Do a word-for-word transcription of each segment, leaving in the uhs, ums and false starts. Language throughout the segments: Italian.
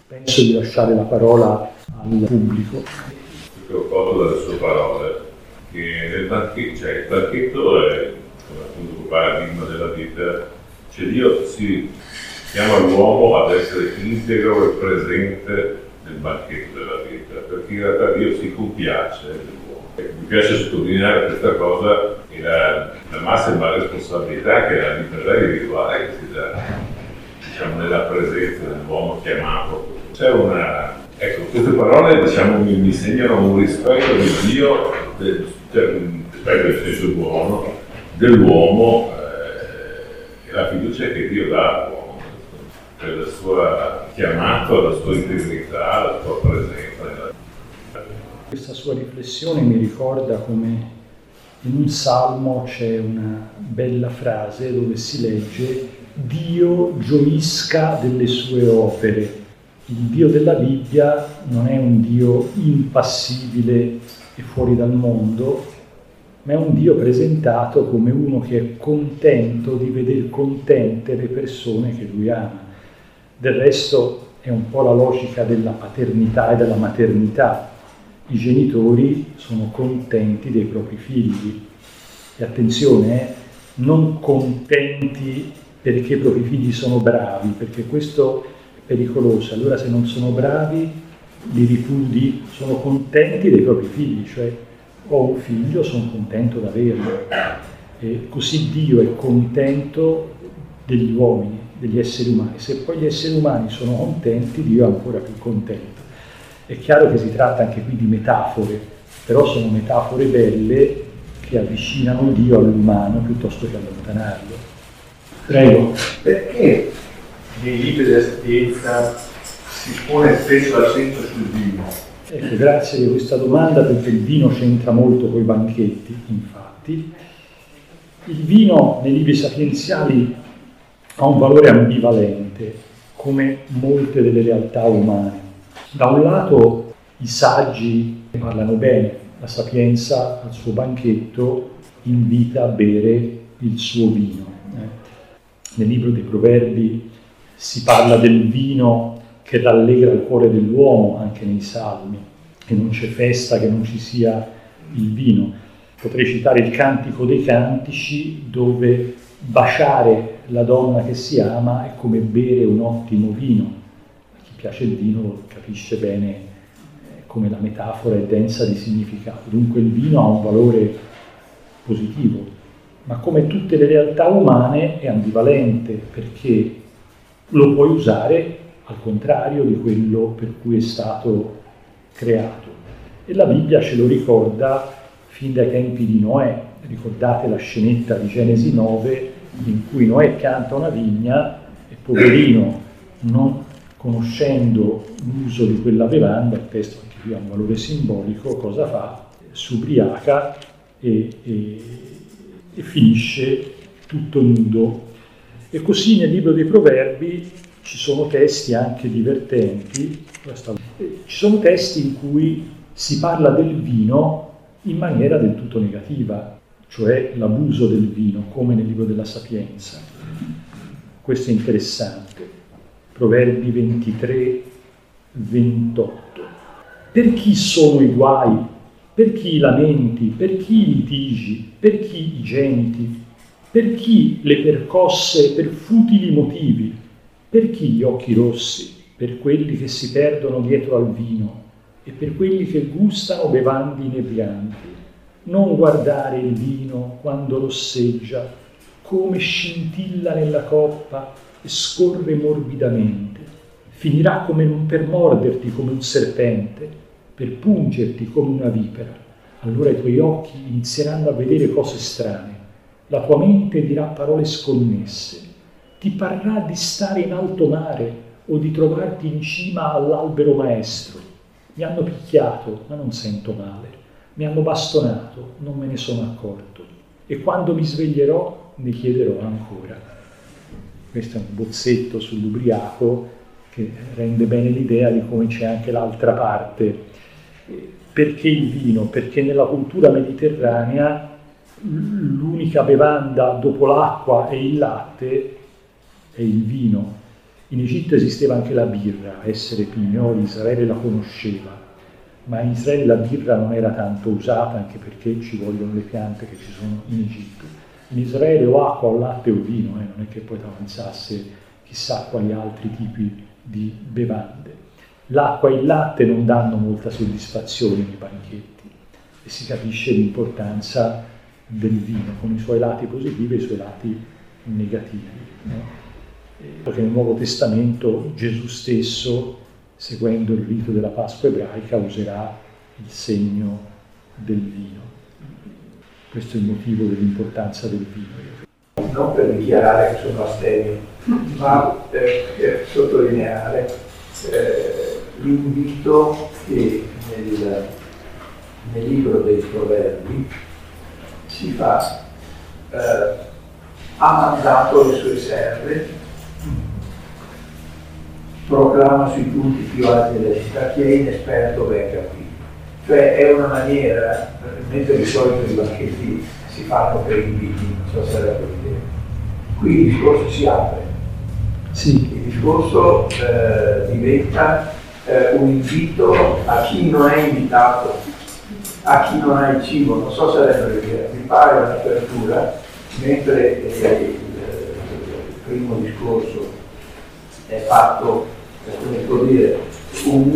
Penso di lasciare la parola al pubblico. Ho colto dalle sue parole che nel banchetto, cioè il banchetto è appunto il paradigma della vita, cioè Dio si chiama l'uomo ad essere integro e presente nel banchetto della vita, perché in realtà Dio si compiace dell'uomo. Mi piace sottolineare questa cosa e la, la massima responsabilità che la libertà individuale che si dà, diciamo, nella presenza dell'uomo chiamato. C'è una, ecco, queste parole, diciamo, mi, mi segnano un rispetto di Dio, del, cioè, un rispetto nel senso buono, dell'uomo eh, e la fiducia che Dio dà all'uomo, per la sua chiamata, la sua integrità, la sua presenza. Questa sua riflessione mi ricorda come in un salmo c'è una bella frase dove si legge: Dio gioisca delle sue opere. Il Dio della Bibbia non è un Dio impassibile e fuori dal mondo, ma è un Dio presentato come uno che è contento di vedere contente le persone che lui ama. Del resto è un po' la logica della paternità e della maternità. I genitori sono contenti dei propri figli. E attenzione, eh, non contenti perché i propri figli sono bravi, perché questo è pericoloso. Allora se non sono bravi, li ripudi, sono contenti dei propri figli, cioè ho un figlio, sono contento di averlo. E così Dio è contento degli uomini, degli esseri umani. Se poi gli esseri umani sono contenti, Dio è ancora più contento. È chiaro che si tratta anche qui di metafore, però sono metafore belle che avvicinano Dio all'umano piuttosto che allontanarlo. Prego. Perché nei libri della sapienza si pone spesso l'accento sul vino? Ecco, grazie di questa domanda, perché il vino c'entra molto con i banchetti, infatti. Il vino nei libri sapienziali ha un valore ambivalente, come molte delle realtà umane. Da un lato i saggi parlano bene, la sapienza al suo banchetto invita a bere il suo vino. Nel libro dei Proverbi si parla del vino che rallegra il cuore dell'uomo, anche nei Salmi, e non c'è festa che non ci sia il vino. Potrei citare il Cantico dei Cantici, dove baciare la donna che si ama è come bere un ottimo vino. A chi piace il vino capisce bene come la metafora è densa di significato. Dunque il vino ha un valore positivo, ma come tutte le realtà umane è ambivalente, perché lo puoi usare al contrario di quello per cui è stato creato. E la Bibbia ce lo ricorda fin dai tempi di Noè. Ricordate la scenetta di Genesi nove in cui Noè pianta una vigna e poverino, non conoscendo l'uso di quella bevanda, il testo anche qui ha un valore simbolico, cosa fa? Si ubriaca e, e, e finisce tutto nudo. E così nel libro dei Proverbi ci sono testi anche divertenti, ci sono testi in cui si parla del vino in maniera del tutto negativa, cioè l'abuso del vino, come nel libro della Sapienza. Questo è interessante. Proverbi ventitré, ventotto. Per chi sono i guai? Per chi i lamenti? Per chi i litigi? Per chi i gemiti? Per chi le percosse per futili motivi? Per chi gli occhi rossi? Per quelli che si perdono dietro al vino e per quelli che gustano bevande inebrianti. Non guardare il vino quando rosseggia, come scintilla nella coppa e scorre morbidamente. Finirà come per morderti come un serpente, per pungerti come una vipera. Allora i tuoi occhi inizieranno a vedere cose strane. La tua mente dirà parole sconnesse. Ti parrà di stare in alto mare o di trovarti in cima all'albero maestro. Mi hanno picchiato, ma non sento male. Mi hanno bastonato, non me ne sono accorto. E quando mi sveglierò, ne chiederò ancora. Questo è un bozzetto sull'ubriaco che rende bene l'idea di come c'è anche l'altra parte. Perché il vino? Perché nella cultura mediterranea l'unica bevanda dopo l'acqua e il latte è il vino. In Egitto esisteva anche la birra, essere pignoli, Israele la conosceva, ma in Israele la birra non era tanto usata, anche perché ci vogliono le piante che ci sono in Egitto. In Israele o acqua o latte o vino, eh, non è che poi avanzasse chissà quali altri tipi di bevande. L'acqua e il latte non danno molta soddisfazione nei banchetti e si capisce l'importanza del vino, con i suoi lati positivi e i suoi lati negativi. No? Perché nel Nuovo Testamento Gesù stesso, seguendo il rito della Pasqua ebraica, userà il segno del vino. Questo è il motivo dell'importanza del vino. Non per dichiarare che sono astemio, ma per, per sottolineare eh, l'invito che nel, nel libro dei Proverbi si fa, eh, ha mandato le sue serve, proclama sui punti più alti della città, chi è inesperto venga qui. Cioè è una maniera, mentre di solito i banchetti si fanno per inviti, non so se era per dire. Qui il discorso si apre. Sì. Il discorso eh, diventa eh, un invito a chi non è invitato, a chi non ha il cibo, non so se era per dire. Mi pare un'apertura, mentre eh, il, il primo discorso è fatto, come può dire, un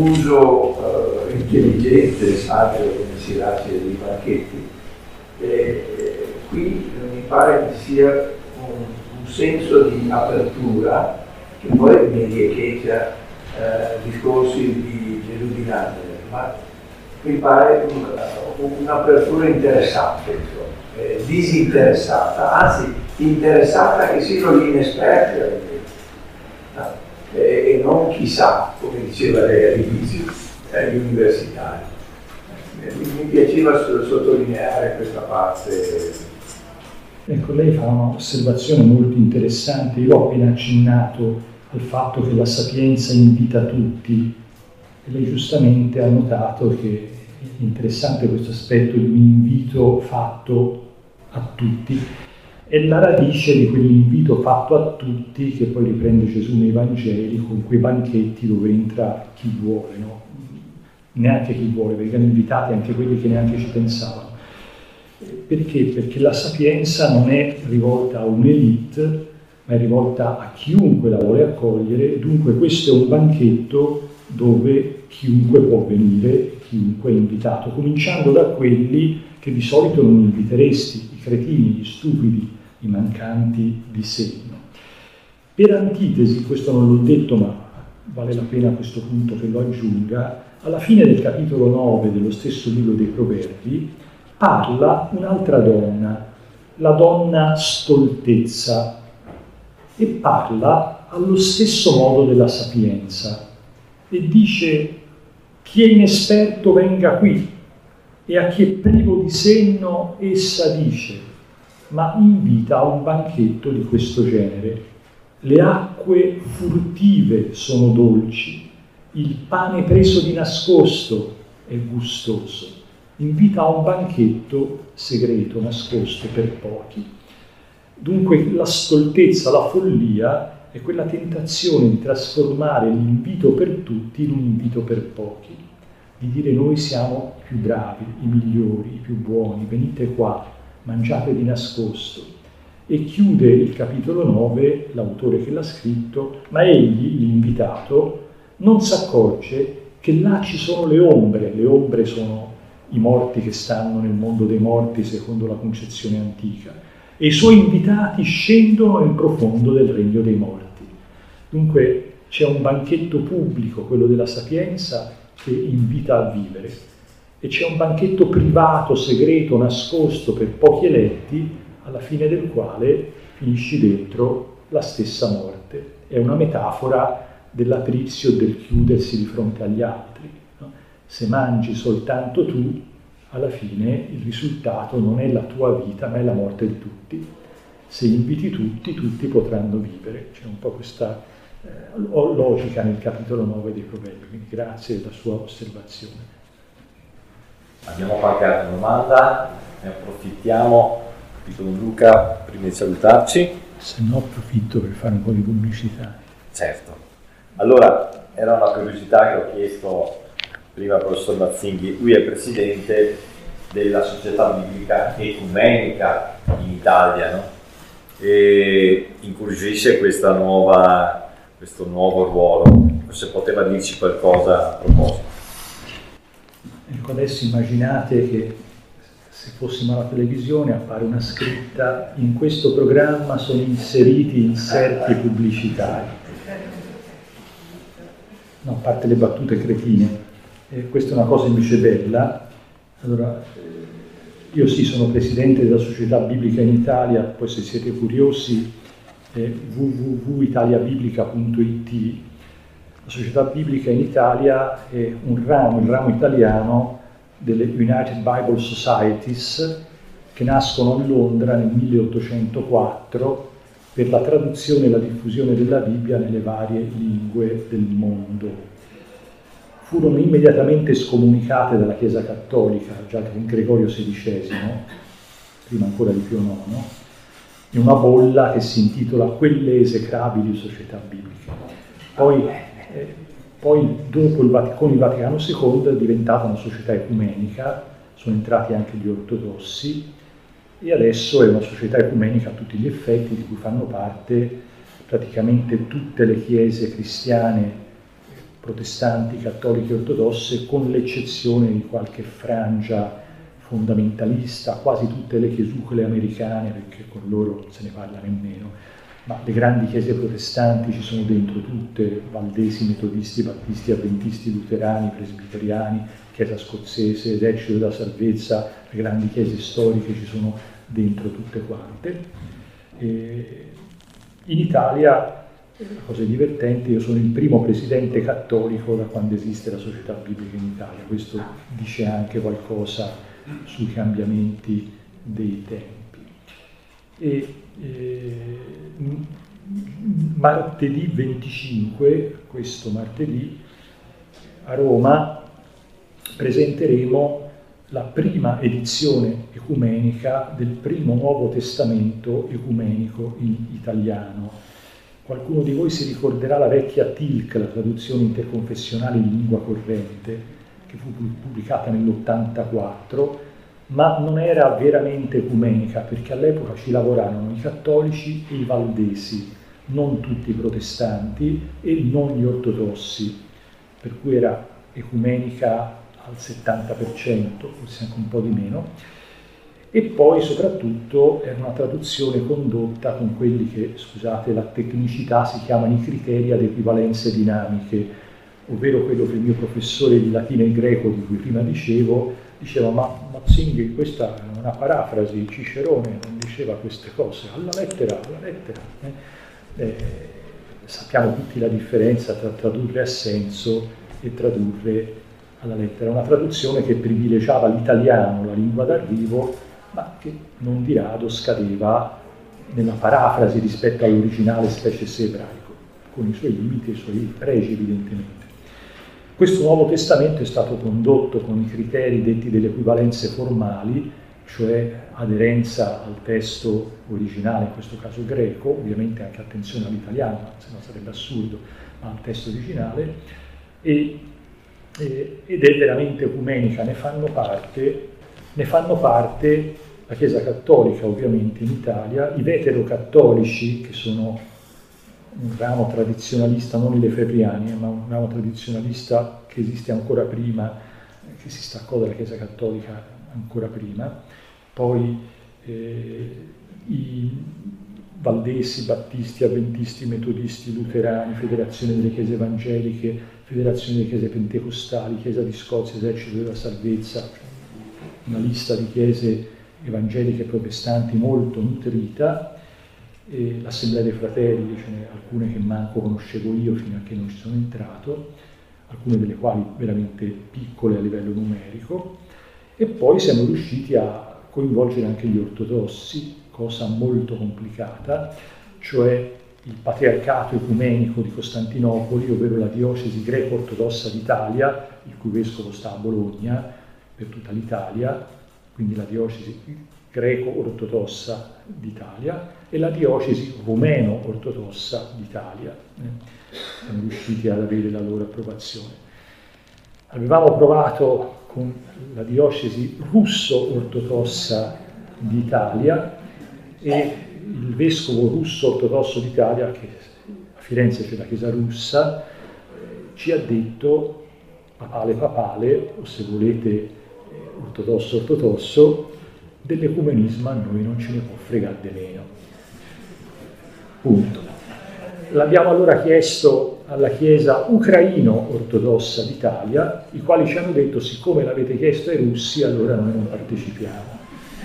uso uh, intelligente, saggio, come si dice, dei banchetti. E, e, qui mi pare che sia un, un senso di apertura che poi mi riecheggia uh, discorsi di Gesù di Nazareth, ma mi pare un, un'apertura interessante, insomma, eh, disinteressata, anzi interessata che siano gli inesperti a vedere. No? E non chissà, come diceva lei all'inizio, eh, gli universitari. Eh, mi, mi piaceva sottolineare questa parte. Ecco, lei fa un'osservazione molto interessante. Io ho appena accennato al fatto che la sapienza invita tutti e lei giustamente ha notato che è interessante questo aspetto di un invito fatto a tutti. È la radice di quell'invito fatto a tutti che poi riprende Gesù nei Vangeli, con quei banchetti dove entra chi vuole, no? Neanche chi vuole, vengono invitati anche quelli che neanche ci pensavano. Perché? Perché la sapienza non è rivolta a un'elite, ma è rivolta a chiunque la vuole accogliere, dunque questo è un banchetto dove chiunque può venire, chiunque è invitato, cominciando da quelli che di solito non inviteresti, i cretini, gli stupidi, i mancanti di senno. Per antitesi, questo non l'ho detto, ma vale la pena a questo punto che lo aggiunga, alla fine del capitolo nove dello stesso libro dei Proverbi parla un'altra donna, la donna stoltezza, e parla allo stesso modo della sapienza e dice: chi è inesperto venga qui, e a chi è privo di senno essa dice, ma invita a un banchetto di questo genere. Le acque furtive sono dolci, il pane preso di nascosto è gustoso. Invita a un banchetto segreto, nascosto per pochi. Dunque la stoltezza, la follia è quella tentazione di trasformare l'invito per tutti in un invito per pochi, di dire noi siamo i più bravi, i migliori, i più buoni, venite qua, mangiate di nascosto. E chiude il capitolo nove, l'autore che l'ha scritto, ma egli, l'invitato, non si accorge che là ci sono le ombre. Le ombre sono i morti che stanno nel mondo dei morti secondo la concezione antica, e i suoi invitati scendono nel profondo del regno dei morti. Dunque c'è un banchetto pubblico, quello della sapienza, che invita a vivere, e c'è un banchetto privato, segreto, nascosto per pochi eletti, alla fine del quale finisci dentro la stessa morte. È una metafora dell'aprizio, del chiudersi di fronte agli altri, no? Se mangi soltanto tu, alla fine il risultato non è la tua vita, ma è la morte di tutti. Se inviti tutti, tutti potranno vivere. C'è un po' questa eh, logica nel capitolo nove dei Proverbi, quindi grazie della sua osservazione. Abbiamo qualche altra domanda? Ne approfittiamo, capito Don Luca, prima di salutarci. Se no approfitto per fare un po' di pubblicità. Certo. Allora, era una curiosità che ho chiesto prima al professor Mazzinghi. Lui è presidente della Società Biblica Ecumenica in Italia, no? E incuriosisce questa nuova, questo nuovo ruolo. Se poteva dirci qualcosa a proposito. Ecco, adesso immaginate che se fossimo alla televisione appare una scritta: in questo programma sono inseriti inserti pubblicitari. No, a parte le battute cretine, eh, questa è una cosa invece bella. Allora, eh, io sì, sono presidente della Società Biblica in Italia, poi se siete curiosi eh, w w w punto italiabiblica punto i t. La Società Biblica in Italia è un ramo, il ramo italiano delle United Bible Societies, che nascono a Londra nel milleottocentoquattro per la traduzione e la diffusione della Bibbia nelle varie lingue del mondo. Furono immediatamente scomunicate dalla Chiesa Cattolica, già con Gregorio sedicesimo, prima ancora di Pio nono, in una bolla che si intitola Quelle esecrabili società bibliche. Poi, eh, poi dopo il, con il Vaticano secondo è diventata una società ecumenica, sono entrati anche gli ortodossi, e adesso è una società ecumenica a tutti gli effetti, di cui fanno parte praticamente tutte le chiese cristiane, protestanti, cattoliche e ortodosse, con l'eccezione di qualche frangia fondamentalista, quasi tutte le chiesucole americane, perché con loro non se ne parla nemmeno, ma le grandi chiese protestanti ci sono dentro tutte: valdesi, metodisti, battisti, avventisti, luterani, presbiteriani, chiesa scozzese, esercito della salvezza, le grandi chiese storiche ci sono dentro tutte quante. E in Italia, la cosa divertente, io sono il primo presidente cattolico da quando esiste la Società Biblica in Italia. Questo dice anche qualcosa sui cambiamenti dei tempi. E, eh, martedì venticinque, questo martedì, a Roma presenteremo la prima edizione ecumenica del primo Nuovo Testamento ecumenico in italiano. Qualcuno di voi si ricorderà la vecchia T I L C, la traduzione interconfessionale in lingua corrente, che fu pubblicata nell'ottantaquattro, ma non era veramente ecumenica, perché all'epoca ci lavorarono i cattolici e i valdesi, non tutti i protestanti e non gli ortodossi, per cui era ecumenica al settanta per cento, forse anche un po' di meno. E poi soprattutto era una traduzione condotta con quelli che, scusate la tecnicità, si chiamano i criteri ad equivalenze dinamiche, ovvero quello che il mio professore di latino e greco, di cui prima dicevo, diceva: ma Mazzinghi, questa è una parafrasi, Cicerone non diceva queste cose, alla lettera, alla lettera. Eh? Eh, sappiamo tutti la differenza tra tradurre a senso e tradurre alla lettera. Una traduzione che privilegiava l'italiano, la lingua d'arrivo, ma che non di rado scadeva nella parafrasi rispetto all'originale, specie se ebraico, con i suoi limiti e i suoi pregi evidentemente. Questo Nuovo Testamento è stato condotto con i criteri detti delle equivalenze formali, cioè aderenza al testo originale, in questo caso greco, ovviamente anche attenzione all'italiano, se no sarebbe assurdo, ma al testo originale, e, e, ed è veramente ecumenica. Ne fanno parte, ne fanno parte la Chiesa Cattolica, ovviamente in Italia, i veterocattolici, che sono un ramo tradizionalista, non i lefebvriani, ma un ramo tradizionalista che esiste ancora prima, che si staccò dalla Chiesa Cattolica ancora prima, poi eh, i valdesi, battisti, avventisti, metodisti, luterani, Federazione delle Chiese Evangeliche, Federazione delle Chiese Pentecostali, Chiesa di Scozia, Esercito della Salvezza, una lista di chiese evangeliche e protestanti molto nutrita. E l'Assemblea dei Fratelli, ce n'è alcune che manco conoscevo io fino a che non ci sono entrato, alcune delle quali veramente piccole a livello numerico, e poi siamo riusciti a coinvolgere anche gli ortodossi, cosa molto complicata, cioè il Patriarcato Ecumenico di Costantinopoli, ovvero la diocesi greco-ortodossa d'Italia, il cui vescovo sta a Bologna per tutta l'Italia, quindi la diocesi greco-ortodossa d'Italia, e la diocesi rumeno-ortodossa d'Italia. Eh, siamo riusciti ad avere la loro approvazione. Avevamo provato con la diocesi russo-ortodossa d'Italia e il vescovo russo-ortodosso d'Italia, che a Firenze c'è la chiesa russa, ci ha detto papale papale, o se volete ortodosso ortodosso, dell'ecumenismo a noi non ce ne può fregare di meno. Punto. L'abbiamo allora chiesto alla Chiesa ucraino-ortodossa d'Italia, i quali ci hanno detto: siccome l'avete chiesto ai russi, allora noi non partecipiamo.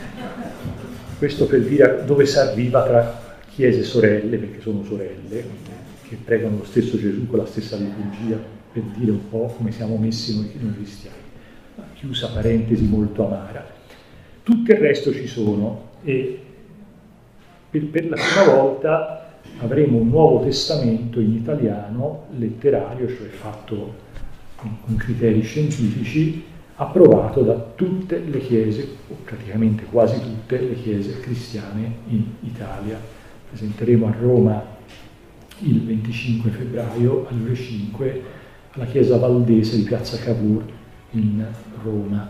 Questo per dire dove si arriva tra chiese sorelle, perché sono sorelle, che pregano lo stesso Gesù con la stessa liturgia, per dire un po' come siamo messi noi, noi cristiani. Chiusa parentesi molto amara. Tutto il resto ci sono e per, per la prima volta avremo un Nuovo Testamento in italiano letterario, cioè fatto con, con criteri scientifici, approvato da tutte le chiese, o praticamente quasi tutte le chiese cristiane in Italia. Presenteremo a Roma il venticinque febbraio alle ore cinque alla chiesa valdese di Piazza Cavour in Roma.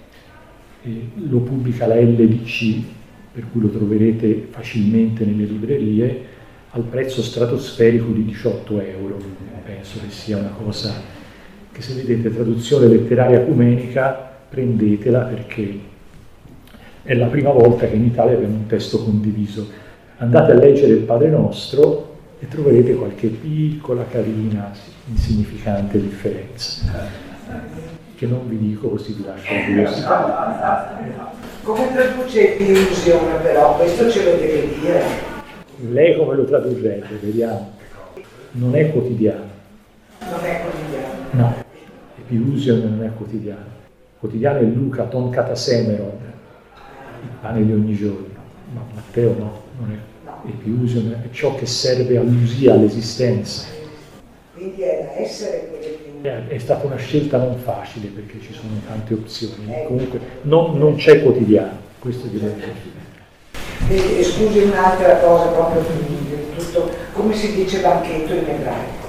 E lo pubblica la L D C, per cui lo troverete facilmente nelle librerie, al prezzo stratosferico di diciotto euro. Penso che sia una cosa che, se vedete traduzione letteraria ecumenica, prendetela, perché è la prima volta che in Italia abbiamo un testo condiviso. Andate a leggere il Padre Nostro e troverete qualche piccola, carina, insignificante differenza, che non vi dico, così vi lascio la curiosità. Come traduce illusione però? Questo ce lo deve dire. Lei come lo tradurrebbe? Vediamo. Non è quotidiano. Non è quotidiano. No, Epilusion non è quotidiano. Quotidiano è Luca, ton katasemeron, il pane di ogni giorno. Ma Matteo no, non è. Epilusion è ciò che serve all'usia, all'esistenza. Quindi è da essere quello che... È stata una scelta non facile, perché ci sono tante opzioni. Comunque non, non c'è quotidiano, questo direi. E, e scusi un'altra cosa proprio tutto, come si dice banchetto in ebraico?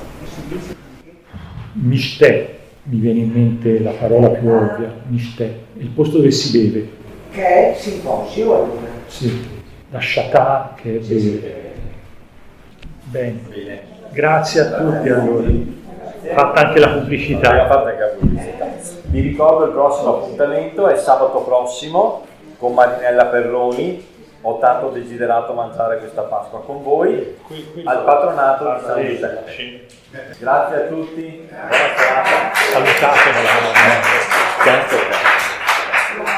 Mishteh, mi viene in mente la parola più ovvia, mishteh, il posto dove si beve. Che è simposio allora? Sì, la shatà che è beve. Sì, sì. Bene. Bene, grazie a tutti allora. Fatta anche la pubblicità. Fatta anche la pubblicità. Vi ricordo il prossimo appuntamento è sabato prossimo con Marinella Perroni. Ho tanto desiderato mangiare questa Pasqua con voi qui, qui al patronato di San Giuseppe. Grazie a tutti, buona serata. Salutatemi.